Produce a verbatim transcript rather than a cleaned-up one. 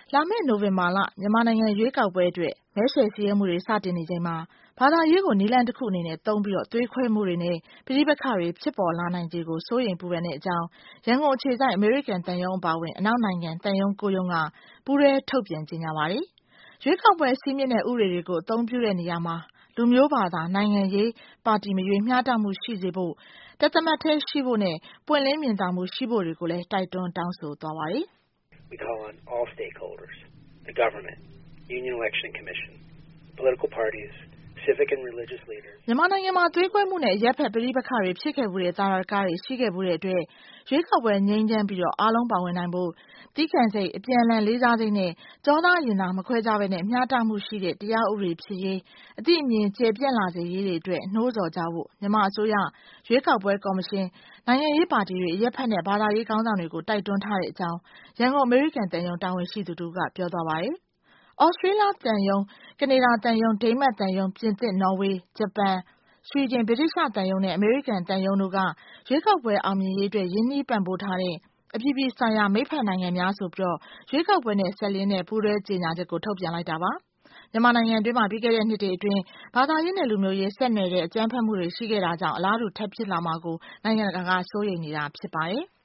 လာမယ့်နိုဝင်ဘာလမြန်မာနိုင်ငံရွေးကောက်ပွဲအတွက်မဲဆွယ်စည်းရုံးမှုတွေစတင်နေချိန်မှာဘာသာရေးကိုနည်းလမ်းတစ်ခုအနေနဲ့သုံးပြီးတော့သွေးခွဲမှုတွေနဲ့ပဋိပက္ခတွေဖြစ်ပေါ်လာနိုင်ခြေကိုစိုးရိမ်ပူပန်တဲ့အကြောင်းရန်ကုန်အခြေစိုက်အမေရိကန်တန်ယုံအပါအဝင်အနောက်နိုင်ငံတန်ယုံကိုယုံကပူးရဲထုတ်ပြန်ကြေညာပါတယ်။ရွေးကောက်ပွဲစည်းမျဉ်းတဲ့ဥပဒေတွေကိုအသုံးပြုတဲ့နေရာမှာလူမျိုးဘာသာနိုင်ငံရေးပါတီမရွေးမျှတမှုရှိစေဖို့တသမတ်ထဲရှိဖို့နဲ့ပွင့်လင်းမြင်သာမှုရှိဖို့တွေကိုလည်းတိုက်တွန်းတောင်းဆိုသွားပါတယ်။ We call on all stakeholders, the government, Union Election Commission, political parties, civic and religious leaders. မြန်မာနိုင်ငံမှာသွေးကွဲမှုနဲ့အရက်ဖက်ပဋိပက္ခတွေဖြစ်ခဲ့မှုတဲ့သာရကားတွေရှိခဲ့မှုတဲ့အတွက်ရွေးကောက်ပွဲငြိမ်းချမ်းပြီးတော့အားလုံးပါဝင်နိုင်ဖို့တီးခံစိတ်အပြန်အလှန်လေးစားစိတ်နဲ့ကြောသားရင်သာမခွဲခြားဘဲနဲ့မျှတမှုရှိတဲ့တရားဥပဒေဖြစ်ရေးအသည့်အမြင်ကျေပြန့်လာစေရေးတွေအတွက်နှိုးဆော်ကြဖို့မြန်မာအစိုးရရွေးကောက်ပွဲကော်မရှင်နိုင်ငံရေးပါတီတွေအရက်ဖက်နဲ့ဘာသာရေးခေါင်းဆောင်တွေကိုတိုက်တွန်းထားတဲ့အကြောင်းရန်ကုန်အမေရိကန်တန်ယုံတာဝန်ရှိသူတို့ကပြောသွားပါတယ်။ဩစတြေးလျတန်ယုံကနေဒါတန်ယုံဒိန်းမတ်တန်ယုံပြင်သစ်နော်ဝေးဂျပန်ဆွီဒင်ဗြိတိရှတန်ယုံနဲ့အမေရိကန်တန်ယုံတို့ကရွေးကောက်ပွဲအောင်မြင်ရေးအတွက်ရင်းနှီးပံ့ပိုးထားတဲ့အပြည်ပြည်ဆိုင်ရာမိတ်ဖက်နိုင်ငံများဆိုပြီးတော့ရွေးကောက်ပွဲနဲ့ဆက်လင်းတဲ့ပူးတွဲကြေညာချက်ကိုထုတ်ပြန်လိုက်တာပါမြန်မာနိုင်ငံအတွင်းမှာပြီးခဲ့တဲ့နှစ်တွေအတွင်းဘာသာရေးနဲ့လူမျိုးရေးဆက်နွယ်တဲ့အကြမ်းဖက်မှုတွေရှိခဲ့တာကြောင့်အလားတူထပ်ဖြစ်လာမှာကိုနိုင်ငံတကာကစိုးရိမ်နေတာဖြစ်ပါတယ်။